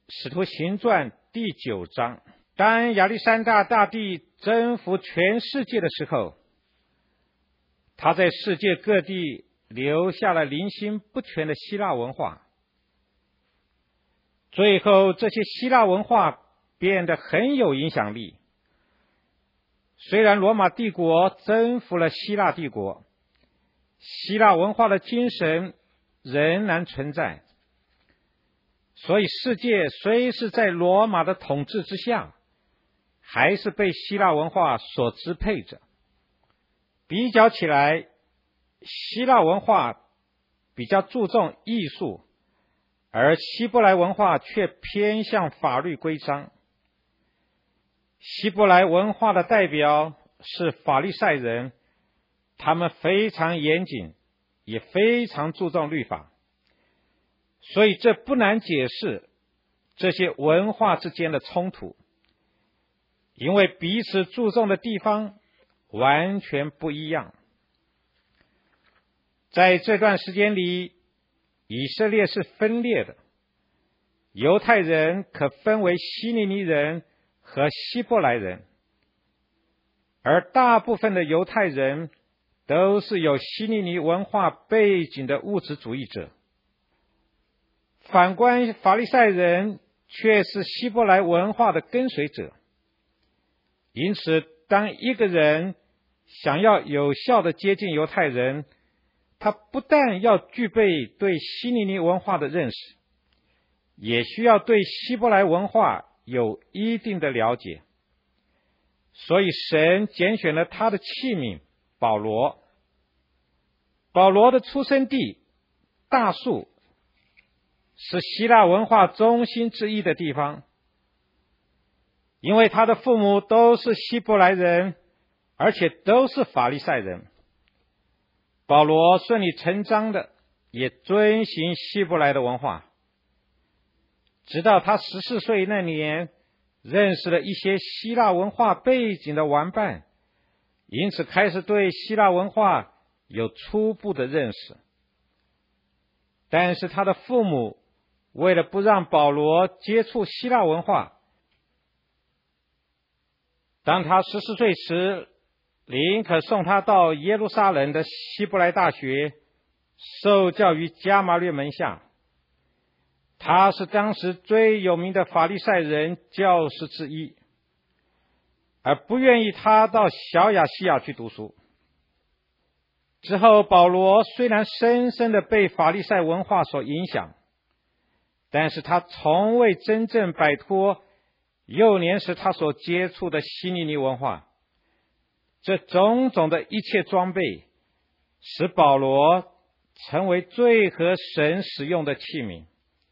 使徒行传第9章，当亚历山大大帝征服全世界的时候，他在世界各地留下了零星不全的希腊文化。最后这些希腊文化变得很有影响力。虽然罗马帝国征服了希腊帝国，希腊文化的精神仍然存在。所以世界虽是在罗马的统治之下，还是被希腊文化所支配着。比较起来，希腊文化比较注重艺术，而希伯来文化却偏向法律规章。希伯来文化的代表是法利赛人，他们非常严谨，也非常注重律法。所以这不难解释这些文化之间的冲突，因为彼此注重的地方完全不一样。在这段时间里，以色列是分裂的，犹太人可分为希利尼人和希伯来人，而大部分的犹太人都是有希利尼文化背景的物质主义者。反观法利赛人却是希伯来文化的跟随者。因此当一个人想要有效地接近犹太人，他不但要具备对希利尼文化的认识，也需要对希伯来文化有一定的了解。所以神拣选了他的器皿保罗。保罗的出生地大树是希腊文化中心之一的地方，因为他的父母都是希伯来人，而且都是法利赛人。保罗顺理成章的也遵行希伯来的文化，直到他14岁那年认识了一些希腊文化背景的玩伴，因此开始对希腊文化有初步的认识。但是他的父母为了不让保罗接触希腊文化，当他14岁时，林可送他到耶路撒冷的希伯来大学受教于加马略门下。他是当时最有名的法利赛人教师之一，而不愿意他到小亚细亚去读书。之后保罗虽然深深的被法利赛文化所影响，但是他从未真正摆脱幼年时他所接触的希利尼文化。这种种的一切装备使保罗成为最合神使用的器皿。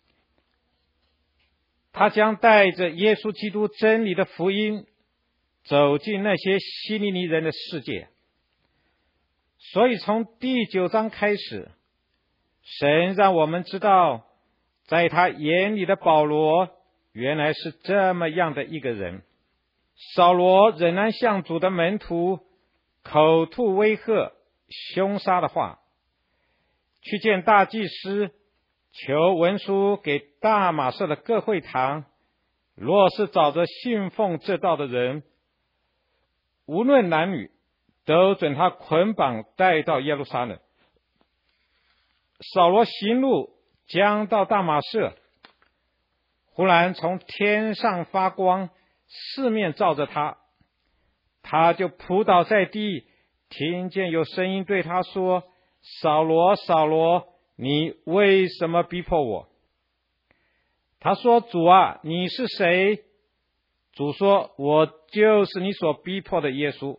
他将带着耶稣基督真理的福音走进那些希利尼人的世界。所以从第9章开始，神让我们知道，在他眼里的保罗原来是这么样的一个人。扫罗仍然向主的门徒口吐威吓、凶杀的话，去见大祭司，求文书给大马色的各会堂，若是找着信奉这道的人，无论男女，都准他捆绑带到耶路撒冷。扫罗行路将到大马色，忽然从天上发光，四面照着他，他就扑倒在地，听见有声音对他说：扫罗，扫罗，你为什么逼迫我？他说：主啊，你是谁？主说：我就是你所逼迫的耶稣。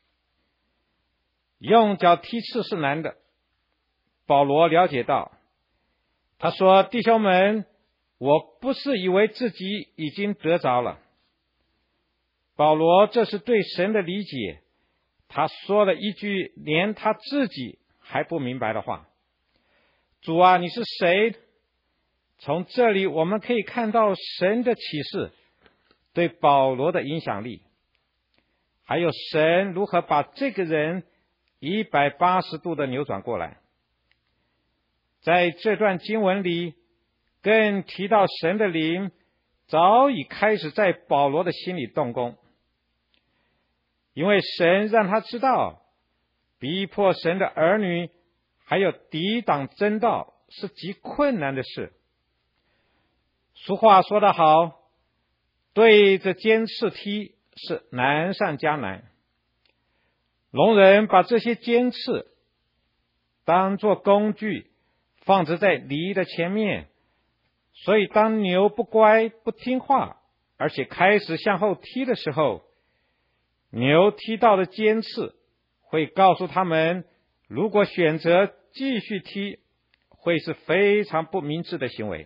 用脚踢刺是难的，保罗了解到。他说：弟兄们，我不是以为自己已经得着了。保罗这是对神的理解，他说了一句连他自己还不明白的话：主啊，你是谁？从这里我们可以看到神的启示对保罗的影响力，还有神如何把这个人180度的扭转过来。在这段经文里更提到神的灵早已开始在保罗的心里动工，因为神让他知道，逼迫神的儿女还有抵挡真道是极困难的事。俗话说得好，对着尖刺踢是难上加难。聋人把这些尖刺当作工具放置在犁的前面，所以当牛不乖不听话，而且开始向后踢的时候，牛踢到的尖刺会告诉他们，如果选择继续踢，会是非常不明智的行为，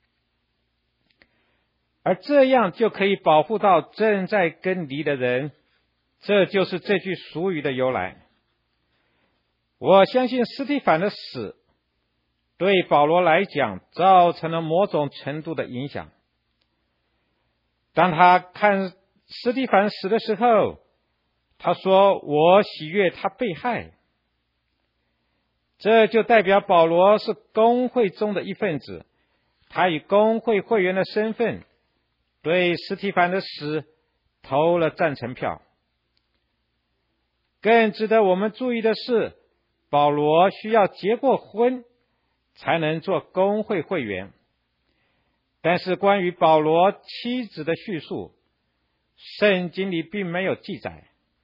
而这样就可以保护到正在跟犁的人。这就是这句俗语的由来。我相信司提反的死对保罗来讲造成了某种程度的影响。当他看司提反死的时候，他说，我喜悦他被害。这就代表保罗是公会中的一份子，他以公会会员的身份对司提反的死投了赞成票。更值得我们注意的是，保罗需要结过婚才能做公会会员，但是关于保罗妻子的叙述，圣经里并没有记载。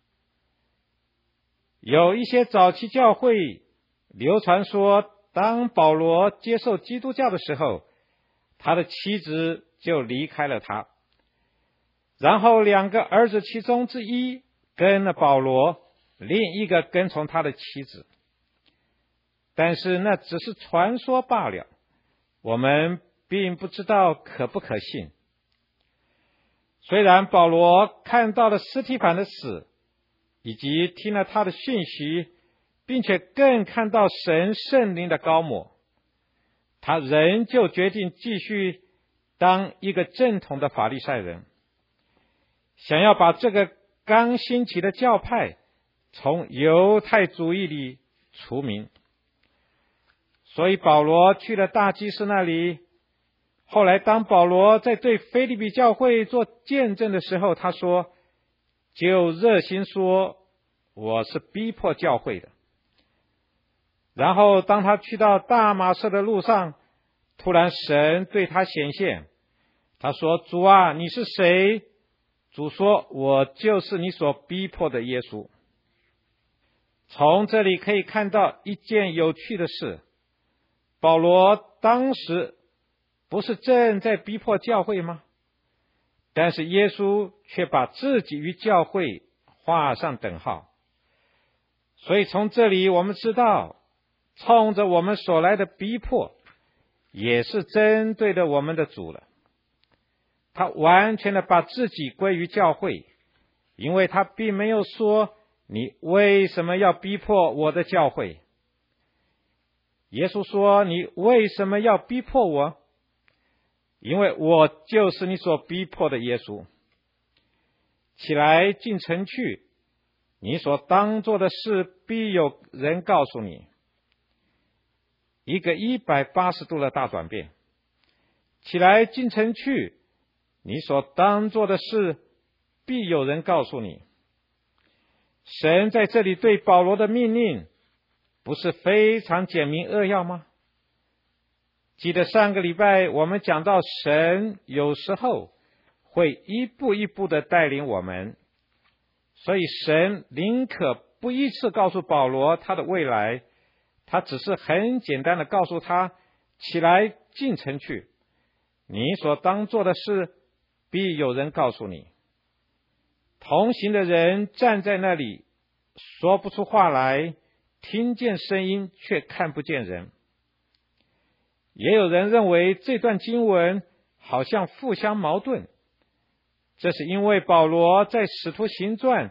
有一些早期教会流传说，当保罗接受基督教的时候，他的妻子就离开了他，然后2个儿子其中之一跟了保罗，另一个跟从他的妻子。但是那只是传说罢了，我们并不知道可不可信。虽然保罗看到了司提反的死，以及听了他的讯息，并且更看到神圣灵的膏抹，他仍旧决定继续当一个正统的法利赛人，想要把这个刚兴起的教派从犹太主义里除名。所以保罗去了大祭司那里。后来当保罗在对腓立比教会做见证的时候，他说，就热心说，我是逼迫教会的。然后当他去到大马色的路上，突然神对他显现，他说，主啊，你是谁？主说，我就是你所逼迫的耶稣。从这里可以看到一件有趣的事，保罗当时不是正在逼迫教会吗？但是耶稣却把自己与教会画上等号。所以从这里我们知道，冲着我们所来的逼迫，也是针对的我们的主了。他完全的把自己归于教会，因为他并没有说，你为什么要逼迫我的教会？耶稣说，你为什么要逼迫我？因为我就是你所逼迫的耶稣。起来进城去，你所当做的事必有人告诉你。一个180度的大转变。起来进城去，你所当做的事必有人告诉你。神在这里对保罗的命令不是非常简明扼要吗？记得上个礼拜我们讲到，神有时候会一步一步的带领我们，所以神宁可不依次告诉保罗他的未来，他只是很简单的告诉他，起来进城去，你所当做的事必有人告诉你。同行的人站在那里，说不出话来，听见声音却看不见人。也有人认为这段经文好像互相矛盾，这是因为保罗在使徒行传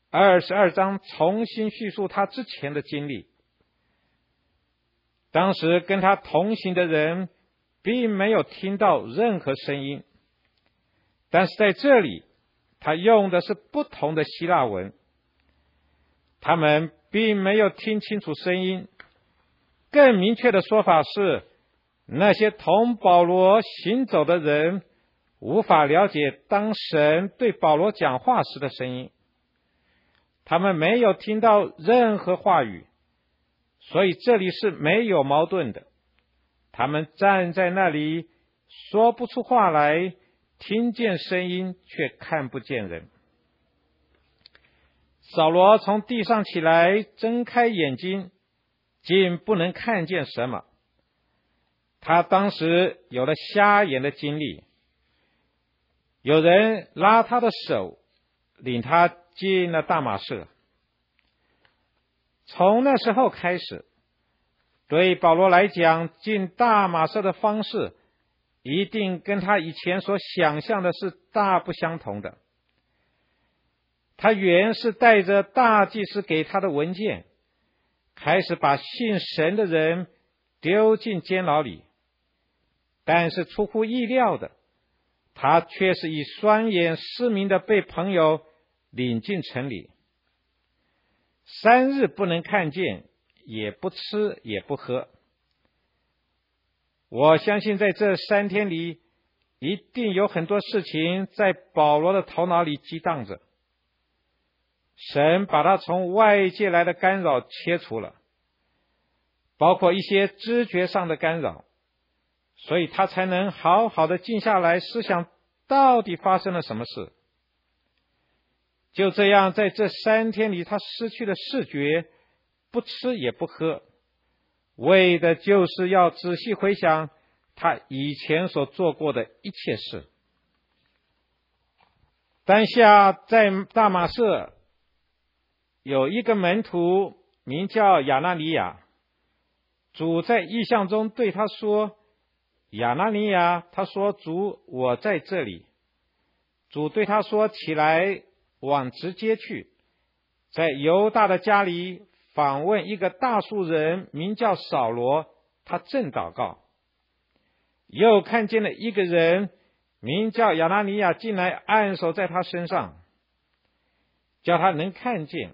22章重新叙述他之前的经历。当时跟他同行的人并没有听到任何声音，但是在这里他用的是不同的希腊文，他们并没有听清楚声音。更明确的说法是，那些同保罗行走的人无法了解当神对保罗讲话时的声音，他们没有听到任何话语，所以这里是没有矛盾的。他们站在那里说不出话来，听见声音却看不见人。扫罗从地上起来，睁开眼睛，竟不能看见什么。他当时有了瞎眼的经历，有人拉他的手，领他进了大马色。从那时候开始，对保罗来讲，进大马色的方式一定跟他以前所想象的是大不相同的。他原是带着大祭司给他的文件，开始把信神的人丢进监牢里，但是出乎意料的，他却是以双眼失明的被朋友领进城里，3日不能看见，也不吃也不喝。我相信在这3天里，一定有很多事情在保罗的头脑里激荡着。神把他从外界来的干扰切除了，包括一些知觉上的干扰，所以他才能好好的静下来思想到底发生了什么事。就这样，在这3天里，他失去了视觉，不吃也不喝，为的就是要仔细回想他以前所做过的一切事。当下在大马色有一个门徒名叫亚拿尼亚，主在异象中对他说：亚拿尼亚，他说：主，我在这里。主对他说：起来，往直街去，在犹大的家里访问一个大数人，名叫扫罗，他正祷告。又看见了一个人名叫亚拿尼亚进来，按手在他身上，叫他能看见。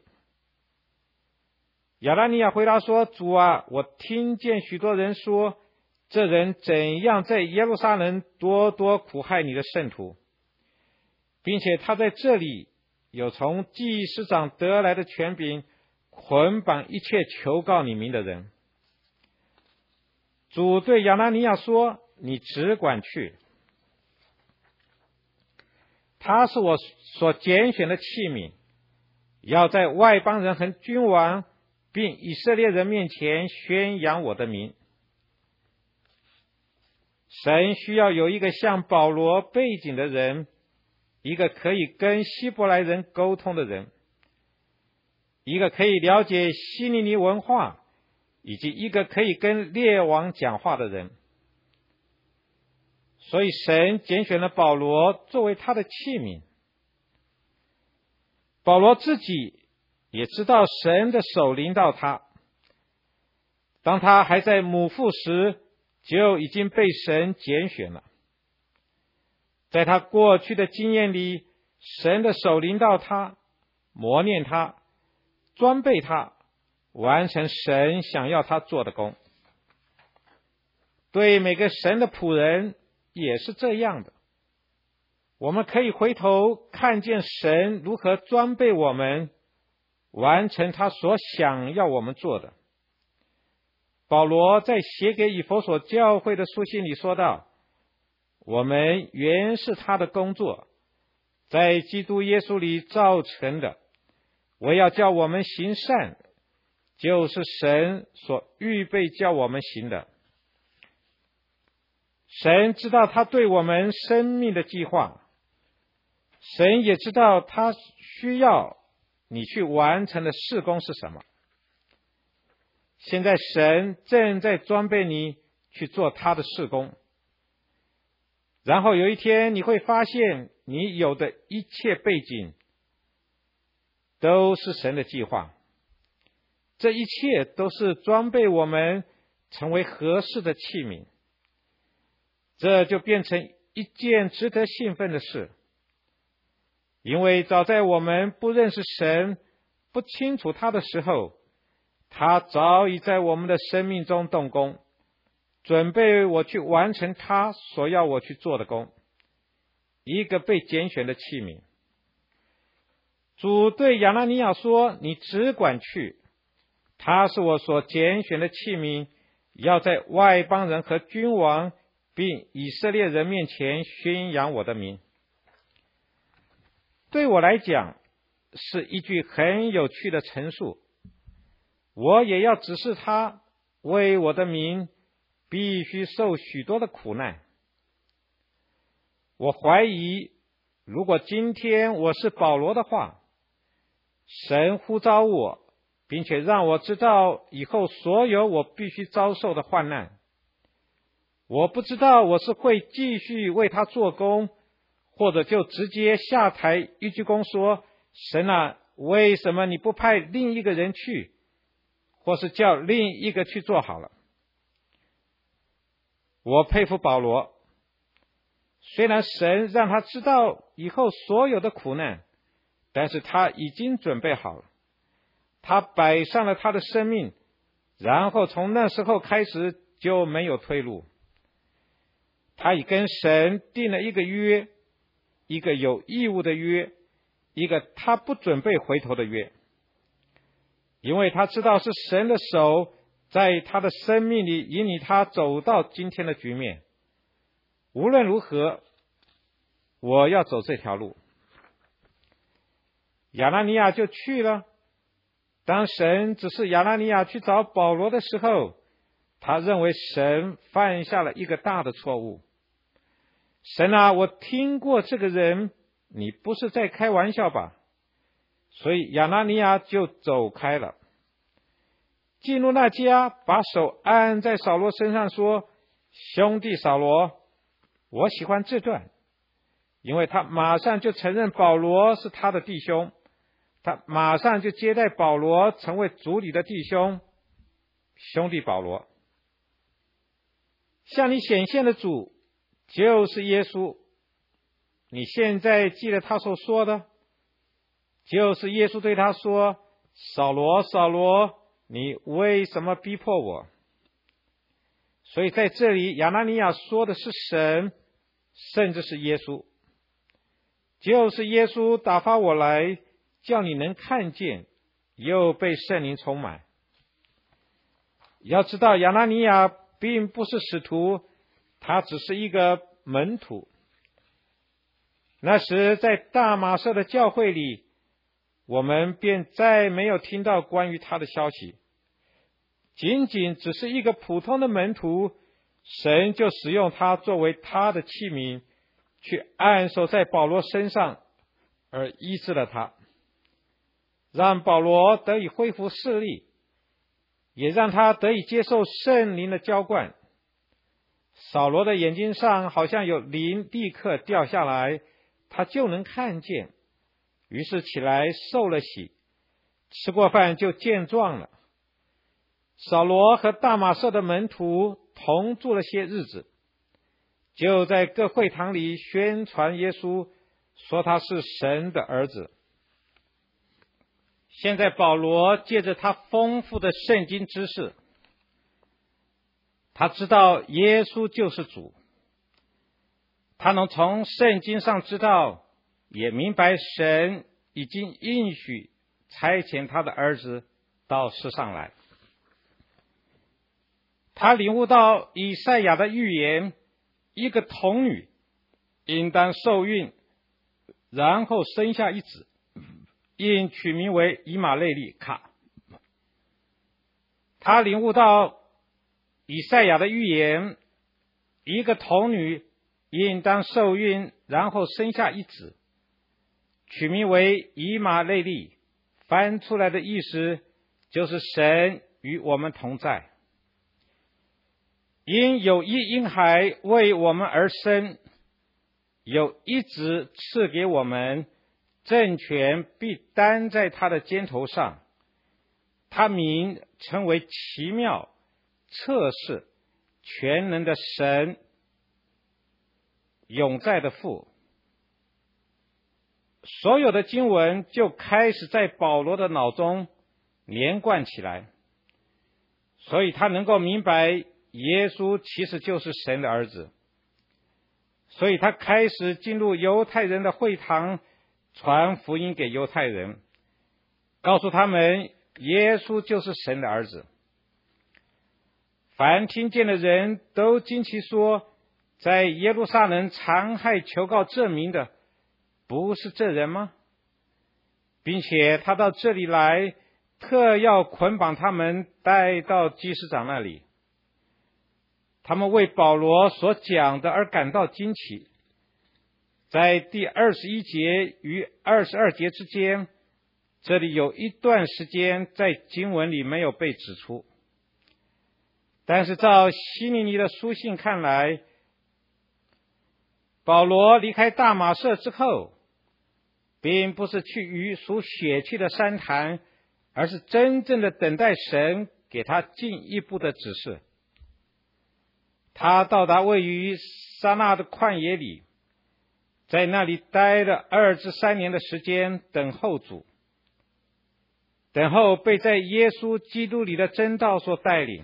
亚拿尼亚回答说：主啊，我听见许多人说，这人怎样在耶路撒冷多多苦害你的圣徒，并且他在这里有从祭司长得来的权柄，捆绑一切求告你名的人。主对亚拿尼亚说：你只管去，他是我所拣选的器皿，要在外邦人和君王并以色列人面前宣扬我的名。神需要有一个像保罗背景的人，一个可以跟希伯来人沟通的人，一个可以了解希利尼文化，以及一个可以跟列王讲话的人。所以神拣选了保罗作为他的器皿。保罗自己也知道神的手临到他，当他还在母腹时，就已经被神拣选了。在他过去的经验里，神的手临到他，磨练他，装备他，完成神想要他做的工。对每个神的仆人也是这样的。我们可以回头看见神如何装备我们，完成他所想要我们做的。保罗在写给以弗所教会的书信里说道：我们原是他的工作，在基督耶稣里造成的，为要叫我们行善，就是神所预备叫我们行的。神知道他对我们生命的计划，神也知道他需要你去完成的事工是什么。现在神正在装备你去做他的事工，然后有一天你会发现你有的一切背景都是神的计划，这一切都是装备我们成为合适的器皿。这就变成一件值得兴奋的事，因为早在我们不认识神、不清楚他的时候，他早已在我们的生命中动工，准备我去完成他所要我去做的工。 一个被拣选的器皿。主对亚拿尼亚说：你只管去，他是我所拣选的器皿，要在外邦人和君王并以色列人面前宣扬我的名。对我来讲，是一句很有趣的陈述。我也要指示他，为我的名必须受许多的苦难。我怀疑，如果今天我是保罗的话，神呼召我，并且让我知道以后所有我必须遭受的患难，我不知道我是会继续为他做工，或者就直接下台一鞠躬说：神啊，为什么你不派另一个人去，或是叫另一个去做好了。我佩服保罗，虽然神让他知道以后所有的苦难，但是他已经准备好了，他摆上了他的生命，然后从那时候开始就没有退路。他已跟神定了一个约，一个有义务的约，一个他不准备回头的约，因为他知道是神的手在他的生命里引领他走到今天的局面。无论如何，我要走这条路。亚拿尼亚就去了。当神指示亚拿尼亚去找保罗的时候，他认为神犯下了一个大的错误。神啊，我听过这个人，你不是在开玩笑吧？所以亚拿尼亚就走开了，进入那家，把手按在扫罗身上说：兄弟扫罗，我喜欢这段，因为他马上就承认保罗是他的弟兄，他马上就接待保罗成为主里的弟兄。兄弟保罗，向你显现的主就是耶稣，你现在记得他所说的，就是耶稣对他说：扫罗，扫罗，你为什么逼迫我？所以在这里亚拿尼亚说的是神，甚至是耶稣，就是耶稣打发我来，叫你能看见，又被圣灵充满。要知道亚拿尼亚并不是使徒，他只是一个门徒。那时在大马色的教会里，我们便再没有听到关于他的消息，仅仅只是一个普通的门徒，神就使用他作为他的器皿，去按手在保罗身上，而医治了他，让保罗得以恢复视力，也让他得以接受圣灵的浇灌。扫罗的眼睛上好像有灵立刻掉下来，他就能看见，于是起来受了洗，吃过饭就健壮了。扫罗和大马色的门徒同住了些日子，就在各会堂里宣传耶稣，说他是神的儿子。现在保罗借着他丰富的圣经知识，他知道耶稣就是主，他能从圣经上知道，也明白神已经应许差遣他的儿子到世上来。他领悟到以赛亚的预言，一个童女应当受孕，然后生下一子，应取名为以马内利卡。他领悟到以赛亚的预言，一个童女应当受孕，然后生下一子，取名为以马内利，翻出来的意思就是神与我们同在。因有一婴孩为我们而生，有一子赐给我们，政权必担在他的肩头上，他名称为奇妙、测试、全能的神，永在的父。所有的经文就开始在保罗的脑中连贯起来，所以他能够明白耶稣其实就是神的儿子。 所以他开始进入犹太人的会堂，传福音给犹太人，告诉他们耶稣就是神的儿子。凡听见的人都惊奇说，在耶路撒冷残害求告证明的不是这人吗？并且他到这里来，特要捆绑他们带到祭司长那里。他们为保罗所讲的而感到惊奇。在第21节与22节之间，这里有一段时间在经文里没有被指出，但是照希利尼的书信看来，保罗离开大马色之后，并不是去与属血气的山坛，而是真正的等待神给他进一步的指示。他到达位于撒那的旷野里，在那里待了2至3年的时间，等候主，等候被在耶稣基督里的真道所带领。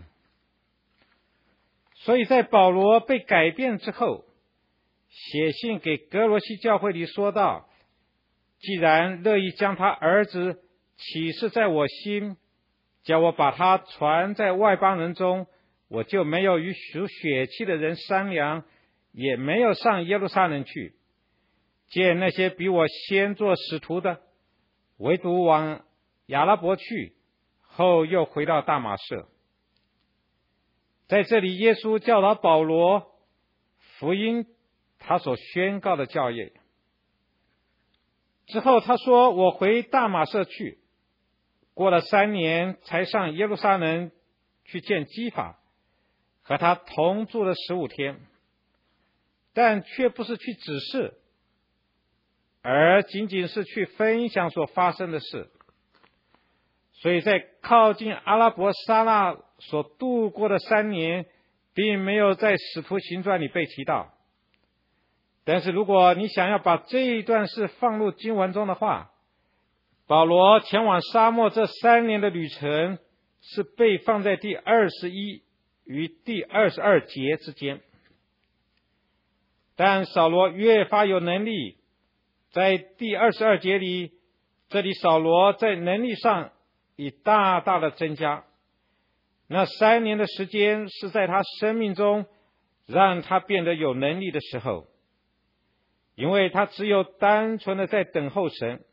所以在保罗被改变之后，写信给哥罗西教会里说道，既然乐意将他儿子启示在我心，叫我把他传在外邦人中，我就没有与属血气的人商量，也没有上耶路撒冷去见那些比我先做使徒的，唯独往亚拉伯去，后又回到大马色。在这里，耶稣教导保罗福音他所宣告的教义。之后他说，我回大马色去，过了3年才上耶路撒冷去见基法，和他同住了15天，但却不是去指示，而仅仅是去分享所发生的事。所以在靠近阿拉伯沙那所度过的3年，并没有在使徒行传里被提到。但是如果你想要把这一段事放入经文中的话，保罗前往沙漠这3年的旅程是被放在第21与第22节之间。但扫罗越发有能力，在第22节里，这里扫罗在能力上已大大的增加。那3年的时间是在他生命中让他变得有能力的时候，因为他只有单纯的在等候神。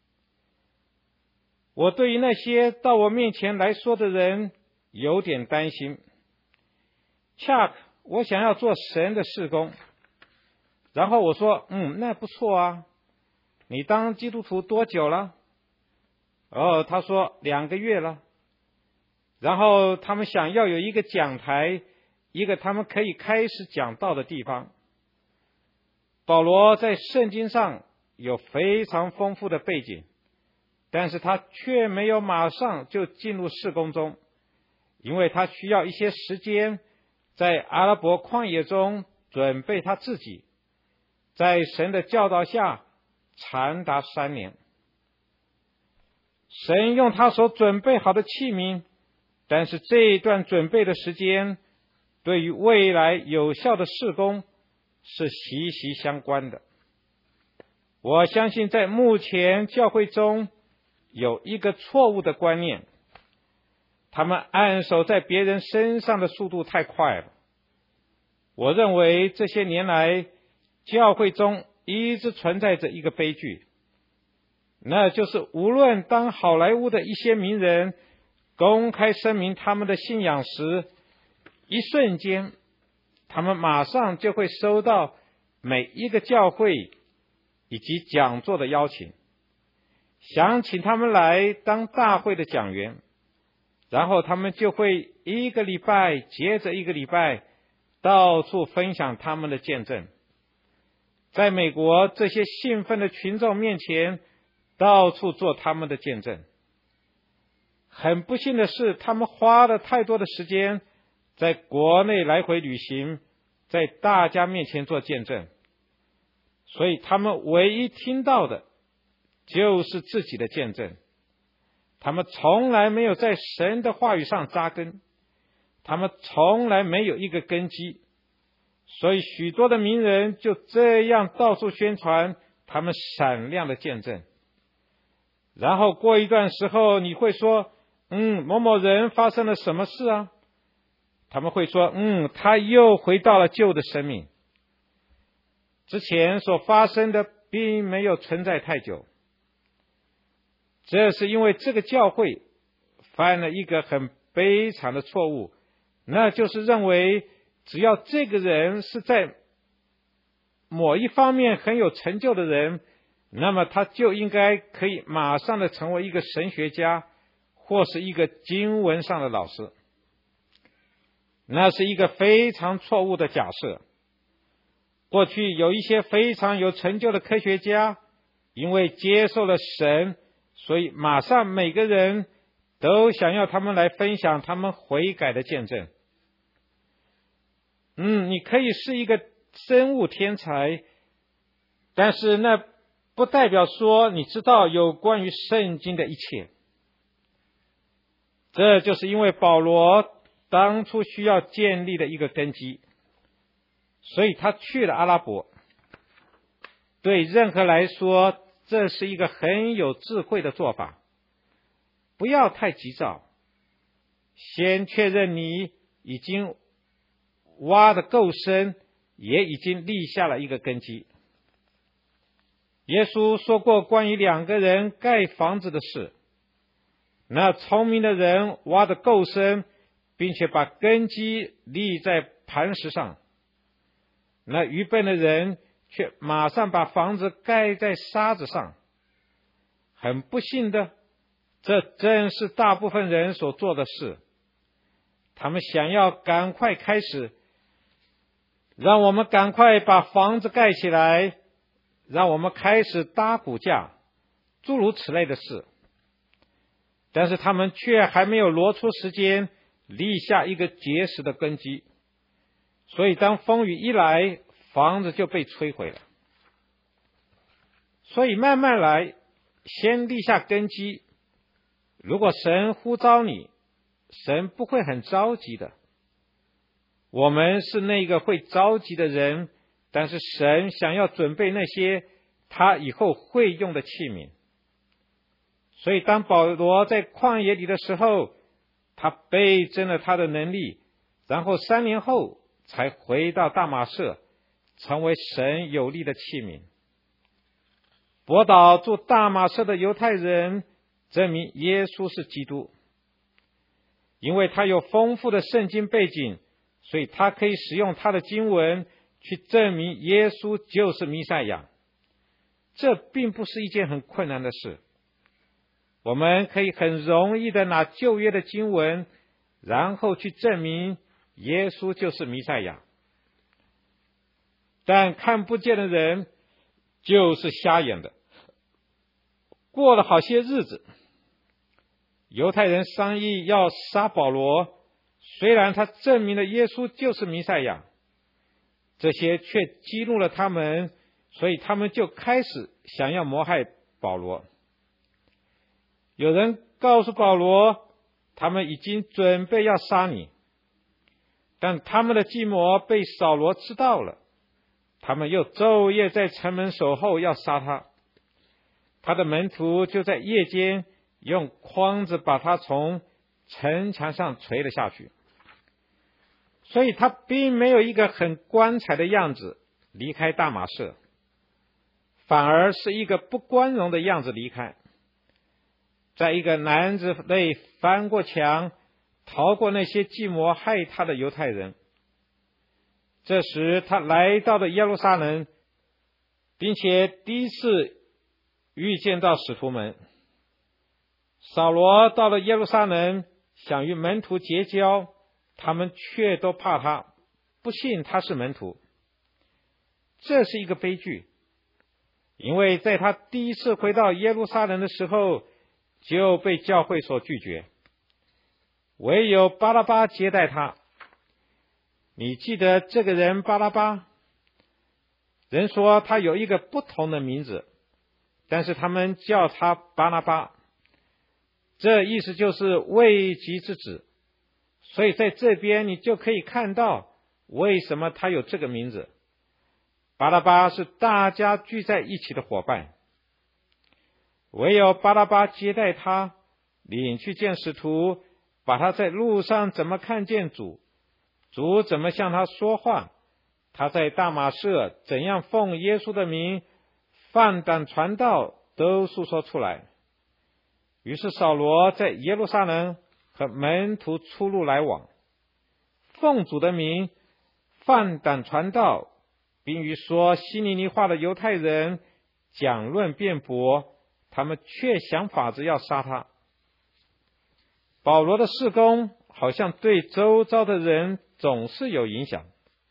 我对于那些到我面前来说的人有点担心。Chuck， 我想要做神的事工。然后我说，那不错啊，你当基督徒多久了？他说2个月了。然后他们想要有一个讲台，一个他们可以开始讲道的地方。保罗在圣经上有非常丰富的背景，但是他却没有马上就进入事工中，因为他需要一些时间在阿拉伯旷野中准备他自己，在神的教导下长达3年。神用他所准备好的器皿，但是这一段准备的时间对于未来有效的事工是息息相关的。我相信在目前教会中有一个错误的观念，他们按手在别人身上的速度太快了。我认为这些年来教会中一直存在着一个悲剧，那就是无论当好莱坞的一些名人公开声明他们的信仰时，一瞬间他们马上就会收到每一个教会以及讲座的邀请，想请他们来当大会的讲员，然后他们就会一个礼拜接着一个礼拜到处分享他们的见证。在美国，这些兴奋的群众面前到处做他们的见证。很不幸的是，他们花了太多的时间在国内来回旅行，在大家面前做见证，所以他们唯一听到的就是自己的见证。他们从来没有在神的话语上扎根，他们从来没有一个根基。 所以许多的名人就这样到处宣传他们闪亮的见证。然后过一段时候，你会说，某某人发生了什么事啊？他们会说，他又回到了旧的生命。之前所发生的并没有存在太久。这是因为这个教会犯了一个很悲惨的错误，那就是认为只要这个人是在某一方面很有成就的人，那么他就应该可以马上的成为一个神学家或是一个经文上的老师。那是一个非常错误的假设。过去有一些非常有成就的科学家，因为接受了神，所以马上每个人都想要他们来分享他们悔改的见证。你可以是一个生物天才，但是那不代表说你知道有关于圣经的一切。这就是因为保罗当初需要建立的一个根基，所以他去了阿拉伯。对任何来说，这是一个很有智慧的做法。不要太急躁，先确认你已经挖得够深，也已经立下了一个根基。耶稣说过关于两个人盖房子的事，那聪明的人挖得够深，并且把根基立在磐石上，那愚笨的人却马上把房子盖在沙子上。很不幸的，这正是大部分人所做的事。他们想要赶快开始，让我们赶快把房子盖起来，让我们开始搭骨架，诸如此类的事。但是他们却还没有挪出时间立下一个结实的根基，所以当风雨一来，房子就被摧毁了。所以慢慢来，先立下根基。如果神呼召你，神不会很着急的。我们是那个会着急的人，但是神想要准备那些他以后会用的器皿。所以当保罗在旷野里的时候，他倍增了他的能力，然后3年后才回到大马色，成为神有力的器皿。驳倒住大马色的犹太人，证明耶稣是基督。因为他有丰富的圣经背景，所以他可以使用他的经文去证明耶稣就是弥赛亚。这并不是一件很困难的事。我们可以很容易的拿旧约的经文，然后去证明耶稣就是弥赛亚。但看不见的人就是瞎眼的。过了好些日子，犹太人商议要杀保罗，虽然他证明了耶稣就是弥赛亚，这些却激怒了他们，所以他们就开始想要谋害保罗。有人告诉保罗，他们已经准备要杀你，但他们的计谋被扫罗知道了，他们又昼夜在城门守候要杀他。他的门徒就在夜间用筐子把他从城墙上垂了下去。所以他并没有一个很光彩的样子离开大马色，反而是一个不光荣的样子离开。在一个篮子内翻过墙，逃过那些计谋害他的犹太人。这时他来到了耶路撒冷，并且第一次遇见到使徒们。扫罗到了耶路撒冷，想与门徒结交，他们却都怕他，不信他是门徒。这是一个悲剧，因为在他第一次回到耶路撒冷的时候，就被教会所拒绝，唯有巴拉巴接待他。你记得这个人巴拉巴？人说他有一个不同的名字，但是他们叫他巴拿巴，这意思就是慰藉之子。所以在这边你就可以看到， 为什么他有这个名字。巴拉巴是大家聚在一起的伙伴，唯有巴拉巴接待他，领去见使徒，把他在路上怎么看见主，主怎么向他说话，他在大马士怎样奉耶稣的名放胆传道，都述说出来。于是扫罗在耶路撒冷和门徒出入来往，奉主的名放胆传道，并与说希利尼话的犹太人讲论辩驳，他们却想法子要杀他。保罗的事工好像对周遭的人总是有影响，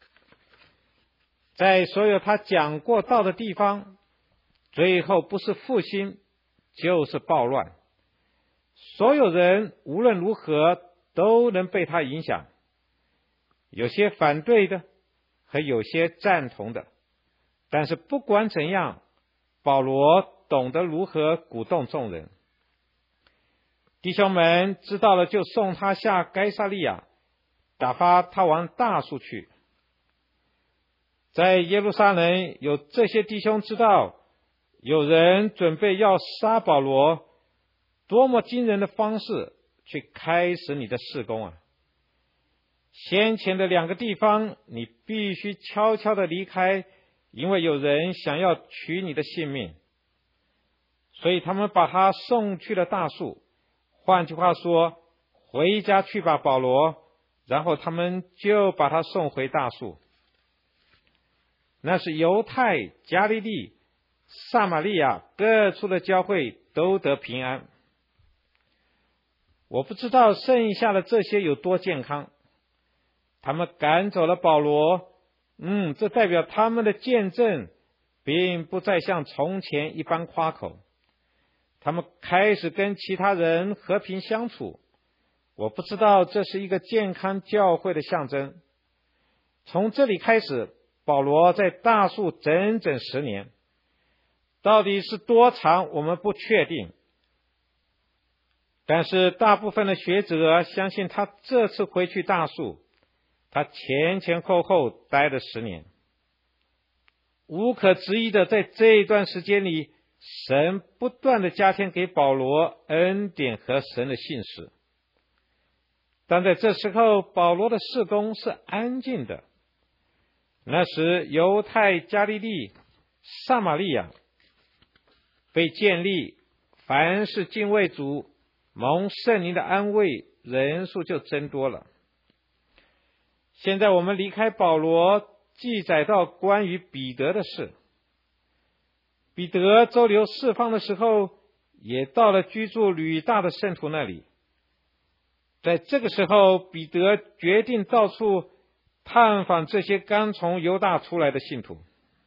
在所有他讲过道的地方，最后不是复兴就是暴乱，所有人无论如何都能被他影响，有些反对的和有些赞同的，但是不管怎样，保罗懂得如何鼓动众人。弟兄们知道了，就送他下该撒利亚，打发他往大数去。在耶路撒冷有这些弟兄知道有人准备要杀保罗，多么惊人的方式去开始你的事工啊！先前的2个地方你必须悄悄地离开，因为有人想要取你的性命，所以他们把他送去了大树。换句话说，回家去吧，保罗。然后他们就把他送回大树。那是犹太、加利利、撒玛利亚各处的教会都得平安。我不知道剩下的这些有多健康。他们赶走了保罗，这代表他们的见证并不再像从前一般夸口。他们开始跟其他人和平相处，我不知道这是一个健康教会的象征。从这里开始，保罗在大树整整10年，到底是多长我们不确定，但是大部分的学者相信他这次回去大树，他前后后待了10年。无可置疑的，在这一段时间里，神不断的加添给保罗恩典和神的信实。但在这时候，保罗的事工是安静的。那时犹太、加利利、撒玛利亚被建立，凡是敬畏主、蒙圣灵的安慰，人数就增多了。现在我们离开保罗，记载到关于彼得的事。彼得周流四方的时候，也到了居住吕大的圣徒那里。在这个时候，彼得决定到处探访这些刚从犹大出来的信徒。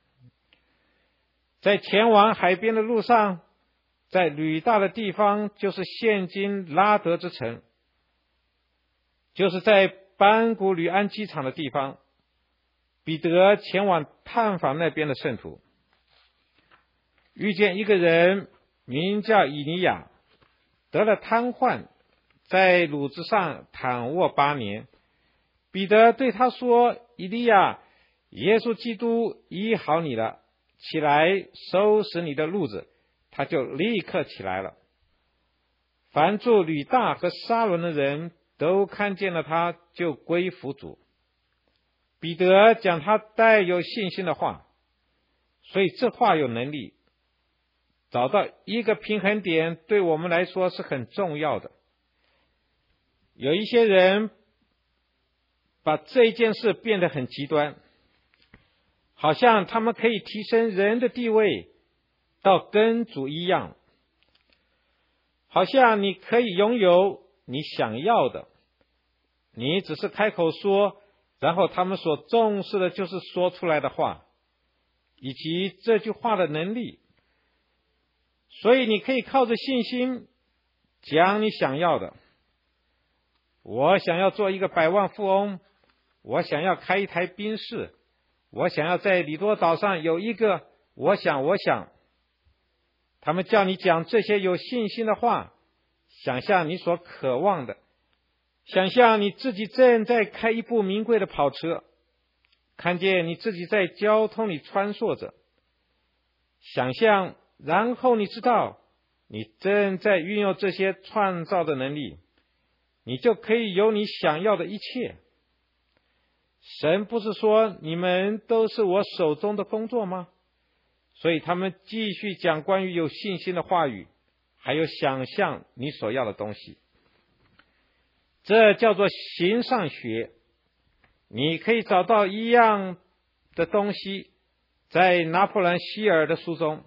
在前往海边的路上，在吕大的地方，就是现今拉德之城，就是在班古吕安机场的地方，彼得前往探访那边的圣徒，遇见一个人名叫以利亚，得了瘫痪，在褥子上躺卧8年。彼得对他说：以利亚，耶稣基督医好你了，起来收拾你的褥子。他就立刻起来了。凡住吕大和沙伦的人都看见了他，就归服主。彼得讲他带有信心的话，所以这话有能力。找到一个平衡点对我们来说是很重要的。有一些人把这一件事变得很极端，好像他们可以提升人的地位到跟主一样，好像你可以拥有你想要的，你只是开口说，然后他们所重视的就是说出来的话，以及这句话的能力。所以你可以靠着信心讲你想要的。我想要做一个100万富翁，我想要开一台宾士，我想要在里多岛上有一个，我想。他们叫你讲这些有信心的话，想象你所渴望的，想象你自己正在开一部名贵的跑车， 看见你自己在交通里穿梭着，想象，然后你知道你正在运用这些创造的能力，你就可以有你想要的一切。神不是说你们都是我手中的工作吗？所以他们继续讲关于有信心的话语，还有想象你所要的东西。这叫做形上学。你可以找到一样的东西在拿破仑希尔的书中，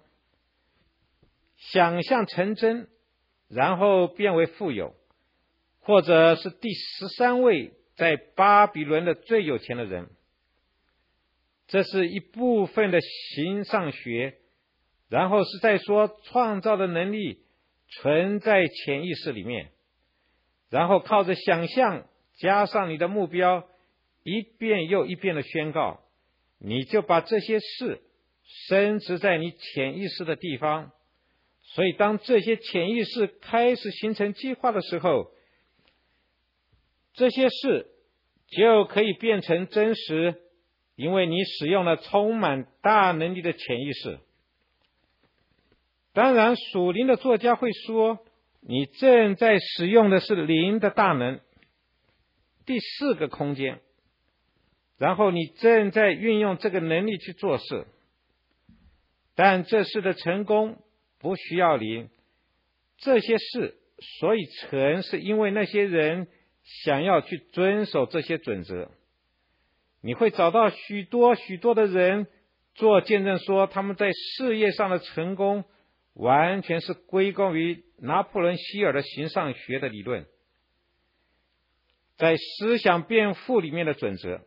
想象成真，然后变为富有，或者是第13位在巴比伦的最有钱的人。这是一部分的形上学，然后是在说创造的能力存在潜意识里面，然后靠着想象加上你的目标，一遍又一遍的宣告，你就把这些事深植在你潜意识的地方。所以当这些潜意识开始形成计划的时候，这些事就可以变成真实，因为你使用了充满大能力的潜意识。当然，属灵的作家会说，你正在使用的是灵的大能，第4个空间，然后你正在运用这个能力去做事。但这事的成功不需要灵，这些事所以成，是因为那些人想要去遵守这些准则。你会找到许多的人做见证说，他们在事业上的成功完全是归功于拿破仑希尔的形上学的理论，在思想变富里面的准则。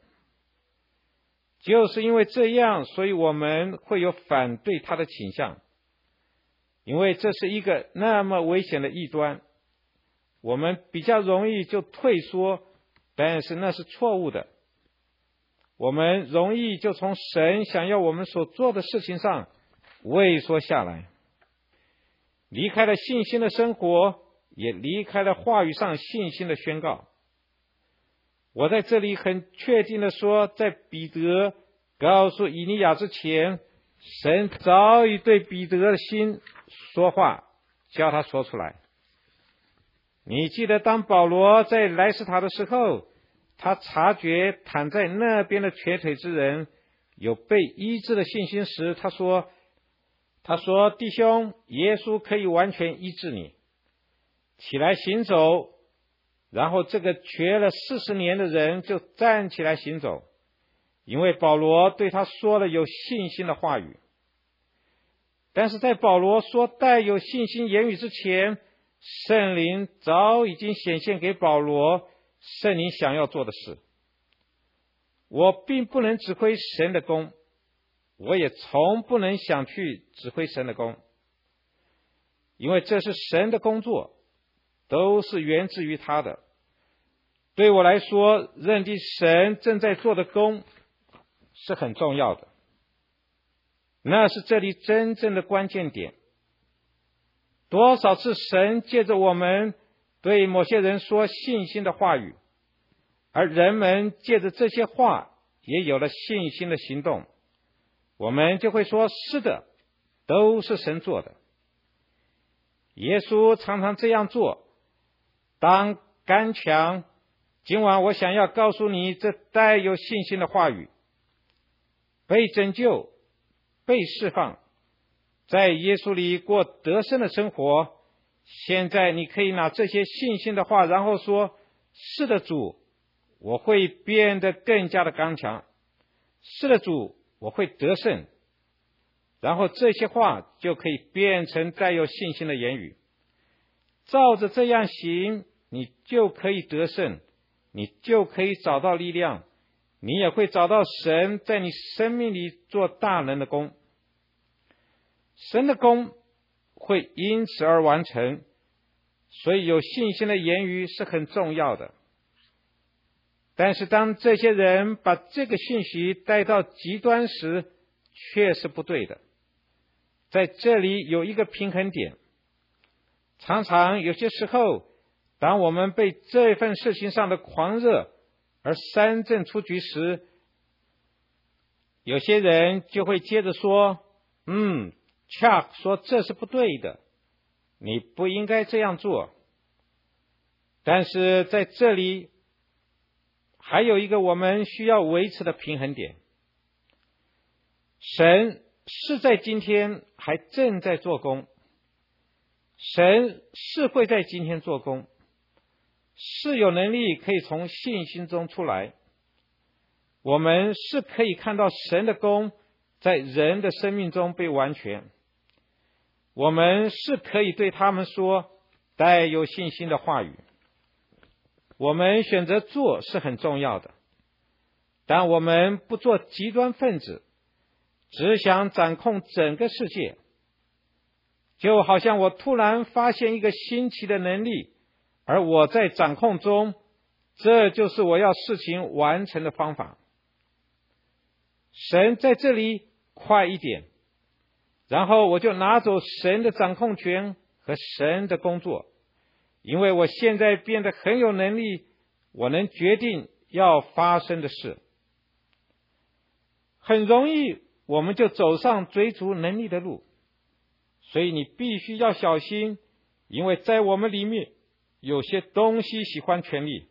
就是因为这样，所以我们会有反对他的倾向，因为这是一个那么危险的异端，我们比较容易就退缩，但是那是错误的。我们容易就从神想要我们所做的事情上畏缩下来，离开了信心的生活，也离开了话语上信心的宣告。我在这里很确定的说，在彼得告诉以利亚之前，神早已对彼得的心说话，叫他说出来。你记得当保罗在莱斯塔的时候，他察觉躺在那边的瘸腿之人有被医治的信心时，他说弟兄，耶稣可以完全医治你，起来行走。然后这个瘸了40年的人就站起来行走，因为保罗对他说了有信心的话语。但是在保罗说带有信心言语之前，圣灵早已经显现给保罗圣灵想要做的事。我并不能指挥神的工，我也从不能想去指挥神的工，因为这是神的工作，都是源自于他的。对我来说，认定神正在做的工是很重要的，那是这里真正的关键点。多少次神借着我们对某些人说信心的话语，而人们借着这些话也有了信心的行动，我们就会说是的，都是神做的。耶稣常常这样做。当刚强，今晚我想要告诉你这带有信心的话语。被拯救，被释放，在耶稣里过得胜的生活。现在你可以拿这些信心的话，然后说，是的主，我会变得更加的刚强，是的主，我会得胜。然后这些话就可以变成带有信心的言语。照着这样行，你就可以得胜，你就可以找到力量，你也会找到神在你生命里做大能的工。神的工会因此而完成，所以有信心的言语是很重要的。但是当这些人把这个信息带到极端时，却是不对的。在这里有一个平衡点。常常有些时候，当我们被这份事情上的狂热而三振出局时， 有些人就会接着说，Chuck 说这是不对的，你不应该这样做。但是在这里还有一个我们需要维持的平衡点，神是在今天还正在做工，神是会在今天做工，是有能力可以从信心中出来，我们是可以看到神的工在人的生命中被完全，我们是可以对他们说带有信心的话语。我们选择做是很重要的，但我们不做极端分子，只想掌控整个世界。就好像我突然发现一个新奇的能力，而我在掌控中，这就是我要事情完成的方法。神在这里快一点，然后我就拿走神的掌控权和神的工作，因为我现在变得很有能力，我能决定要发生的事。很容易我们就走上追逐能力的路，所以你必须要小心，因为在我们里面有些东西喜欢权力。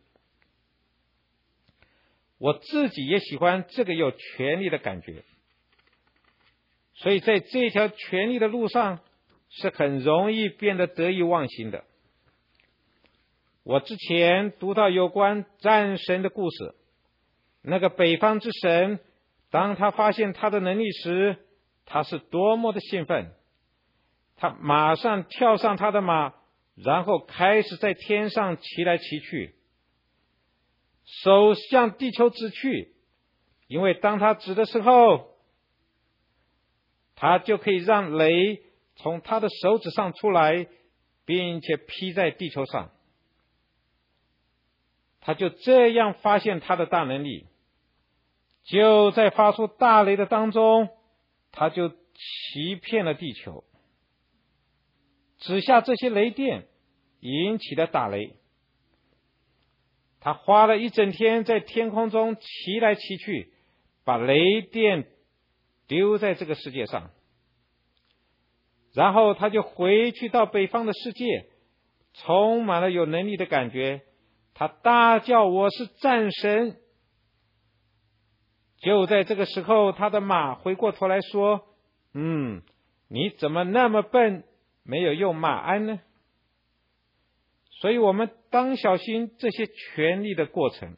我自己也喜欢这个有权力的感觉，所以在这条权力的路上是很容易变得得意忘形的。我之前读到有关战神的故事，那个北方之神，当他发现他的能力时，他是多么的兴奋，他马上跳上他的马，然后开始在天上骑来骑去，手向地球指去，因为当他指的时候，他就可以让雷从他的手指上出来，并且劈在地球上。他就这样发现他的大能力，就在发出大雷的当中，他就欺骗了地球，指下这些雷电，引起了打雷。他花了一整天在天空中骑来骑去，把雷电丢在这个世界上，然后他就回去到北方的世界，充满了有能力的感觉，他大叫我是战神。就在这个时候，他的马回过头来说，你怎么那么笨，没有用马鞍呢？所以我们当小心这些权力的过程。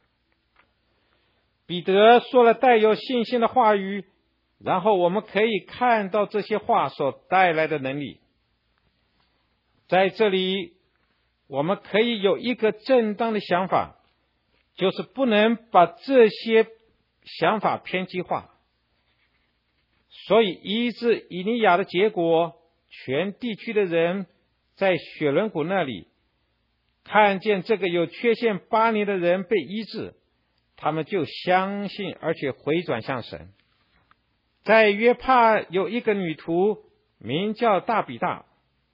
彼得说了带有信心的话语，然后我们可以看到这些话所带来的能力。在这里我们可以有一个正当的想法，就是不能把这些想法偏激化。所以医治以利亚的结果，全地区的人在雪伦谷那里看见这个有缺陷8年的人被医治，他们就相信，而且回转向神。在约帕有一个女徒，名叫大比大，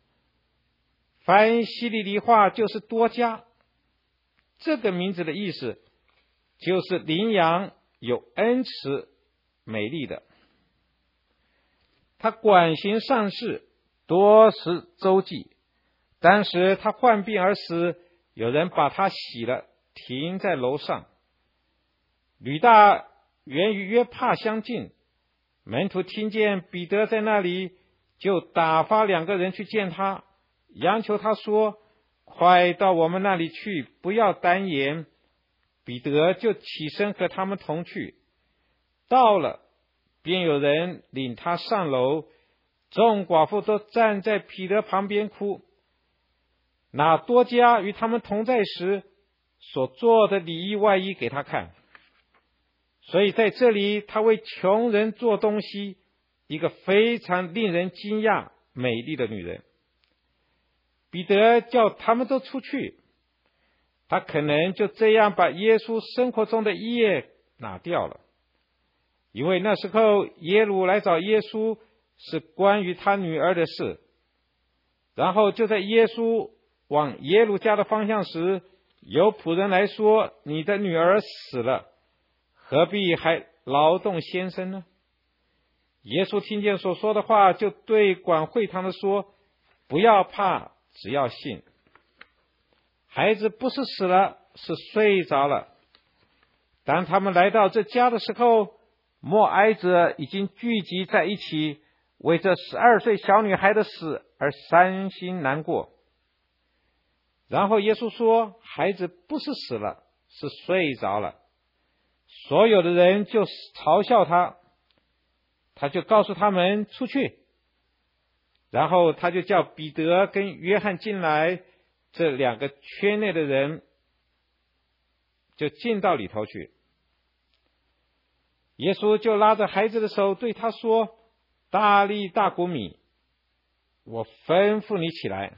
翻希利尼话就是多加，这个名字的意思就是羚羊，有恩慈，美丽的。他管行善事，多施周济，当时他患病而死，有人把他洗了，停在楼上。吕大原与约帕相近，门徒听见彼得在那里，就打发2个人去见他，央求他说，快到我们那里去，不要单言。彼得就起身和他们同去，到了，便有人领他上楼，众寡妇都站在彼得旁边哭。那多加与他们同在时所做的里衣外衣给他看，所以在这里他为穷人做东西，一个非常令人惊讶美丽的女人。彼得叫他们都出去，他可能就这样把耶稣生活中的一页拿掉了，因为那时候耶鲁来找耶稣是关于他女儿的事。然后就在耶稣往耶鲁家的方向时，有仆人来说，你的女儿死了，何必还劳动先生呢？耶稣听见所说的话，就对管会堂的说：不要怕，只要信。孩子不是死了，是睡着了。当他们来到这家的时候，默哀者已经聚集在一起，为这12岁小女孩的死而伤心难过。然后耶稣说：孩子不是死了，是睡着了。所有的人就嘲笑他，他就告诉他们出去。然后他就叫彼得跟约翰进来，这2个圈内的人就进到里头去。耶稣就拉着孩子的手对他说：大利大古米，我吩咐你起来。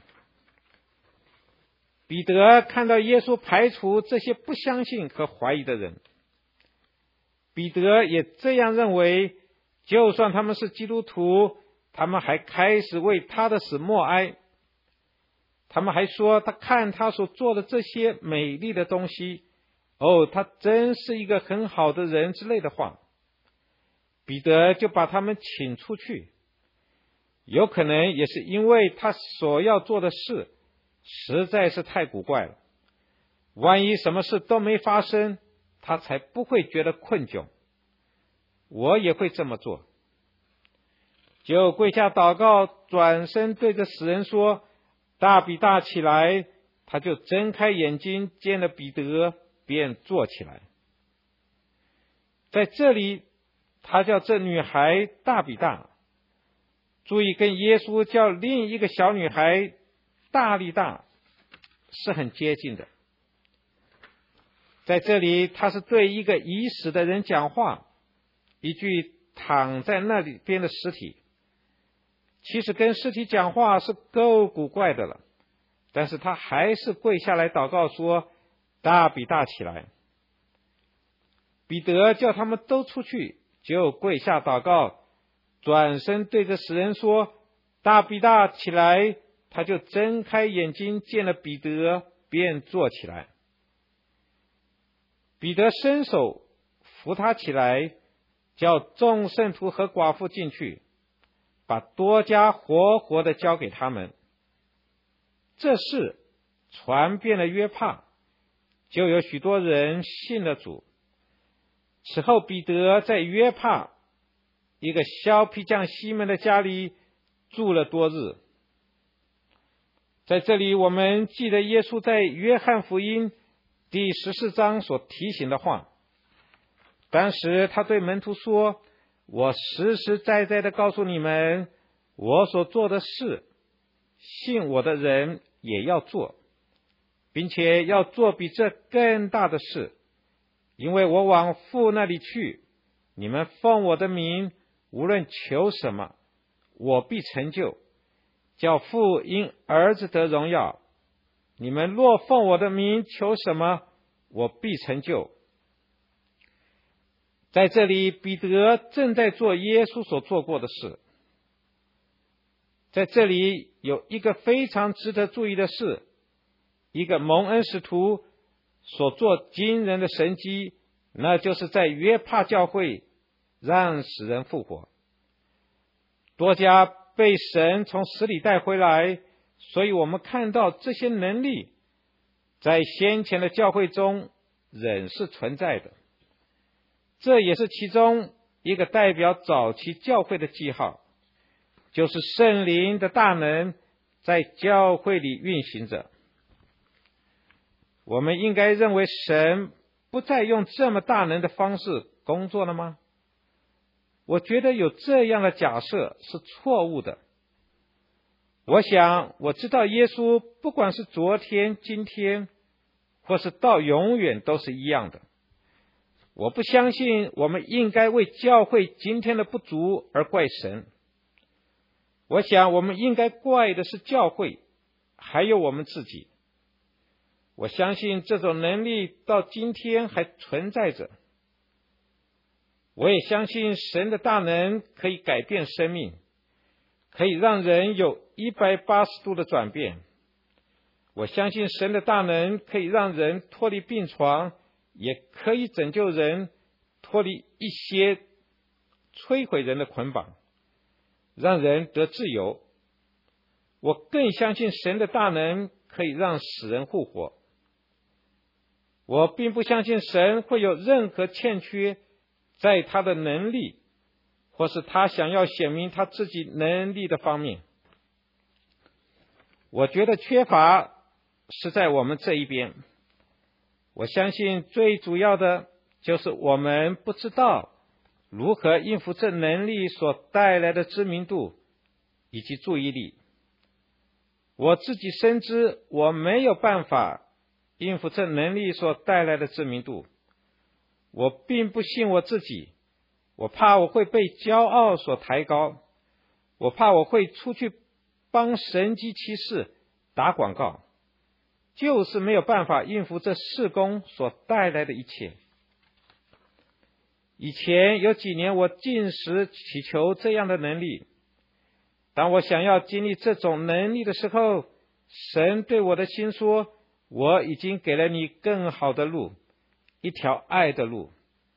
彼得看到耶稣排除这些不相信和怀疑的人，彼得也这样认为，就算他们是基督徒，他们还开始为他的死默哀。他们还说，他看他所做的这些美丽的东西，他真是一个很好的人之类的话。彼得就把他们请出去，有可能也是因为他所要做的事实在是太古怪了，万一什么事都没发生，他才不会觉得困窘。我也会这么做。就跪下祷告，转身对着死人说：大比大起来。他就睁开眼睛，见了彼得，便坐起来。在这里他叫这女孩大比大，注意跟耶稣叫另一个小女孩大利大是很接近的。在这里他是对一个已死的人讲话，一具躺在那里边的尸体。其实跟尸体讲话是够古怪的了，但是他还是跪下来祷告说：大比大起来。彼得叫他们都出去，就跪下祷告，转身对着死人说：大比大起来。他就睁开眼睛，见了彼得，便坐起来。彼得伸手扶他起来，叫众圣徒和寡妇进去，把多加活活的交给他们。这事传遍了约帕，就有许多人信了主。此后彼得在约帕一个削皮匠西门的家里住了多日。在这里我们记得耶稣在约翰福音第14章所提醒的话。当时他对门徒说：我实实在在的告诉你们，我所做的事，信我的人也要做，并且要做比这更大的事，因为我往父那里去，你们奉我的名无论求什么，我必成就，叫父因儿子得荣耀。你们若奉我的名求什么，我必成就。在这里彼得正在做耶稣所做过的事。在这里有一个非常值得注意的事，一个蒙恩使徒所做惊人的神迹，那就是在约帕教会让死人复活。多加被神从死里带回来，所以我们看到这些能力在先前的教会中仍是存在的。这也是其中一个代表早期教会的记号，就是圣灵的大能在教会里运行着。我们应该认为神不再用这么大能的方式工作了吗？我觉得有这样的假设是错误的。我想我知道耶稣不管是昨天、今天，或是到永远都是一样的。我不相信我们应该为教会今天的不足而怪神。我想我们应该怪的是教会，还有我们自己。我相信这种能力到今天还存在着。我也相信神的大能可以改变生命，可以让人有180度的转变。我相信神的大能可以让人脱离病床，也可以拯救人脱离一些摧毁人的捆绑，让人得自由。我更相信神的大能可以让死人复活。我并不相信神会有任何欠缺在他的能力，或是他想要显明他自己能力的方面。我觉得缺乏是在我们这一边。我相信最主要的就是我们不知道如何应付这能力所带来的知名度以及注意力。我自己深知我没有办法应付这能力所带来的知名度。我并不信我自己，我怕我会被骄傲所抬高，我怕我会出去帮神迹奇事打广告，就是没有办法应付这事工所带来的一切。以前有几年我尽时祈求这样的能力，当我想要经历这种能力的时候，神对我的心说，我已经给了你更好的路，一条爱的路。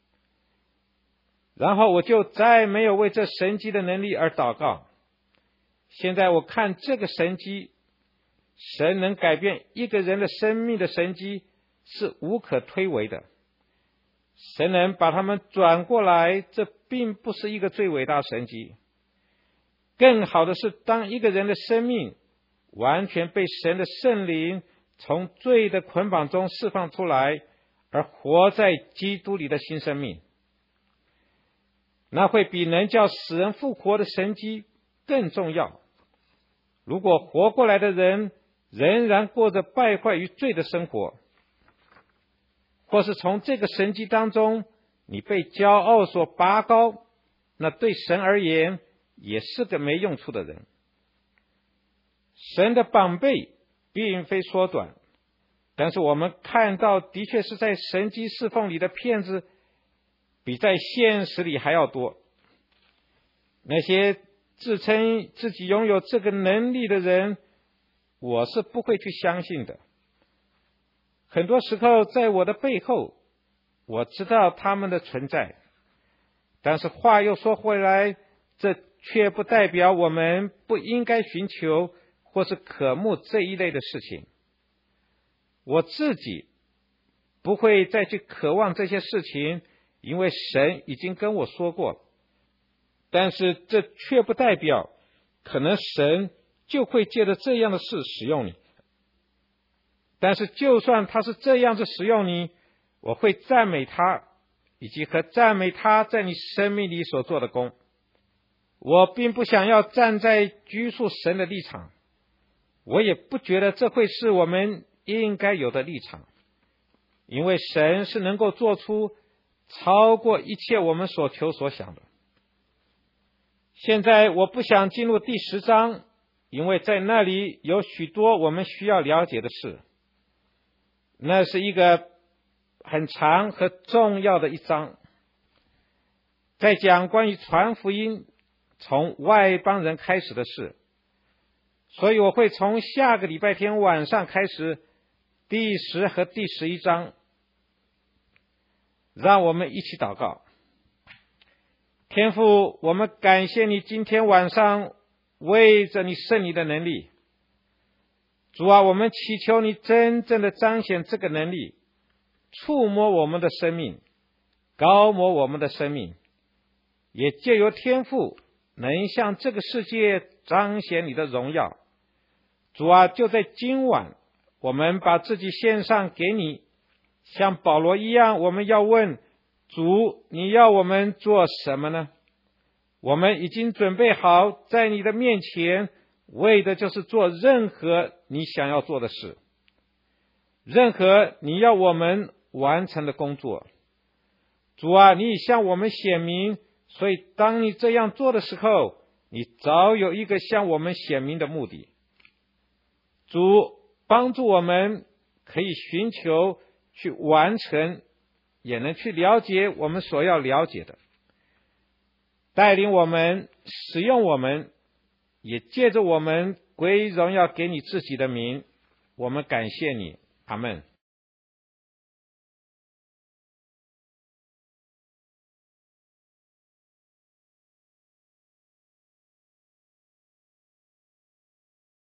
然后我就再没有为这神迹的能力而祷告。现在我看这个神迹，神能改变一个人的生命的神迹是无可推诿的。神能把他们转过来，这并不是一个最伟大的神迹。更好的是，当一个人的生命完全被神的圣灵从罪的捆绑中释放出来，而活在基督里的新生命，那会比能叫死人复活的神迹更重要。如果活过来的人仍然过着败坏于罪的生活，或是从这个神迹当中你被骄傲所拔高，那对神而言也是个没用处的人。神的膀臂并非缩短，但是我们看到的确是在神迹侍奉里的骗子比在现实里还要多。那些自称自己拥有这个能力的人，我是不会去相信的。很多时候在我的背后，我知道他们的存在，但是话又说回来，这却不代表我们不应该寻求或是渴慕这一类的事情。我自己不会再去渴望这些事情，因为神已经跟我说过了。但是这却不代表可能神就会借着这样的事使用你。但是就算他是这样子使用你，我会赞美他，以及和赞美他在你生命里所做的工。我并不想要站在拘束神的立场，我也不觉得这会是我们应该有的立场，因为神是能够做出超过一切我们所求所想的。现在我不想进入第10章，因为在那里有许多我们需要了解的事。那是一个很长和重要的一章，在讲关于传福音从外邦人开始的事。所以我会从下个礼拜天晚上开始第10和第11章。让我们一起祷告。天父，我们感谢你今天晚上为着你圣灵的能力。主啊，我们祈求你真正的彰显这个能力，触摸我们的生命，高摩我们的生命，也借由天父能向这个世界彰显你的荣耀。主啊，就在今晚，我们把自己献上给你，像保罗一样，我们要问主，你要我们做什么呢？我们已经准备好在你的面前，为的就是做任何你想要做的事，任何你要我们完成的工作。主啊，你已向我们显明，所以当你这样做的时候，你早有一个向我们显明的目的。主，帮助我们可以寻求去完成，也能去了解我们所要了解的，带领我们，使用我们，也借着我们归荣耀给你自己的名。我们感谢你，阿们。